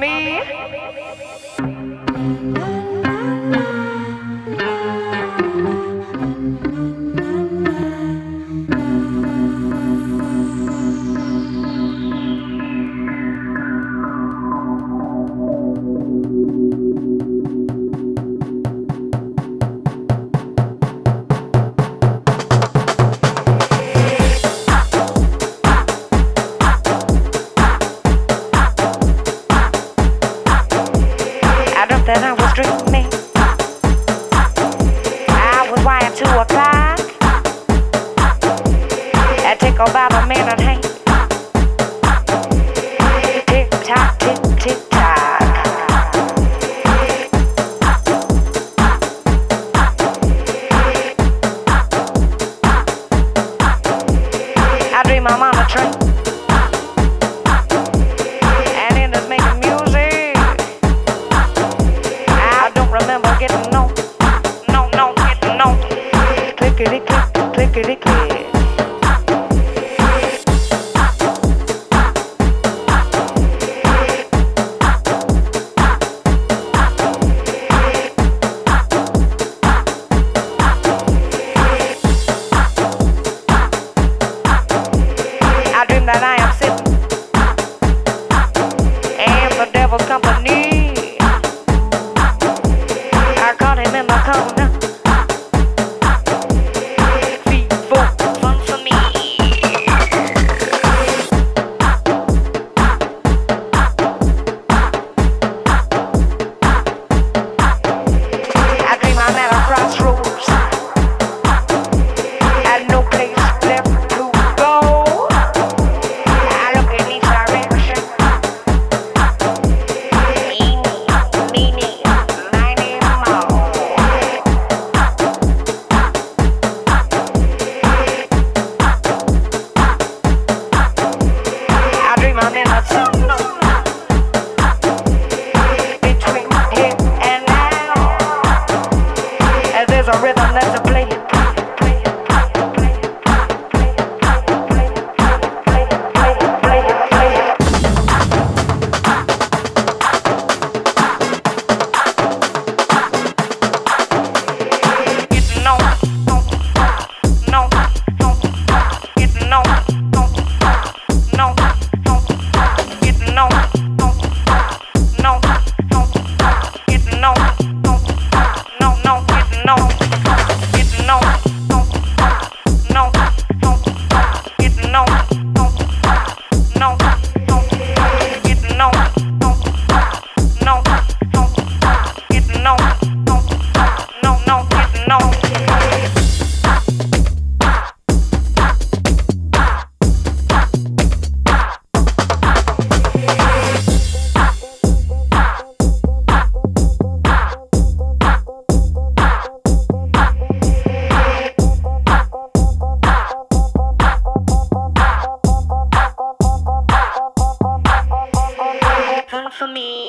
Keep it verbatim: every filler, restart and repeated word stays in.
me. That I was dreaming. I was wired to a clock. I tick about a minute, hey. Tick tock, tick, tick tock. I dream I'm on a train. And it is making music. Remember getting no, no, no, getting no. Clickety click, clickety click. I dream that I am sitting in the devil's company. In the corner, feet for fun for me. I dream I'm at a crossroads, had no place left to go. I look in each direction, eeny, meeny, miny, moe. I'm in a tunnel between here and now. As there's a rhythm that's a play it, play it, play it, play it, play it, play it, play it, play it, play it, getting on, no, no, no, getting on, no, no. No, no, no, no, getting no, no, no, no, getting no, getting no, no, no, no, getting no, no, no, no, getting no, no, no, no, getting no, no, no, no, getting no. For me.